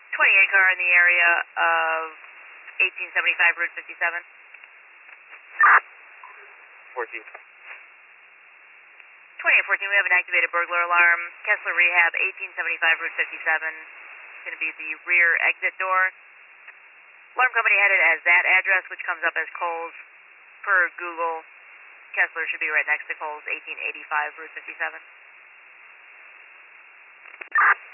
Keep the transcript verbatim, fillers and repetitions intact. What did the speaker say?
twenty-eight car in the area of eighteen seventy-five Route fifty-seven. fourteen. twenty-eight fourteen, we have an activated burglar alarm. Kessler Rehab, eighteen seventy-five Route fifty-seven. It's going to be the rear exit door. Alarm company headed as that address, which comes up as Coles. Per Google, Kessler should be right next to Coles, eighteen eighty-five Route fifty-seven.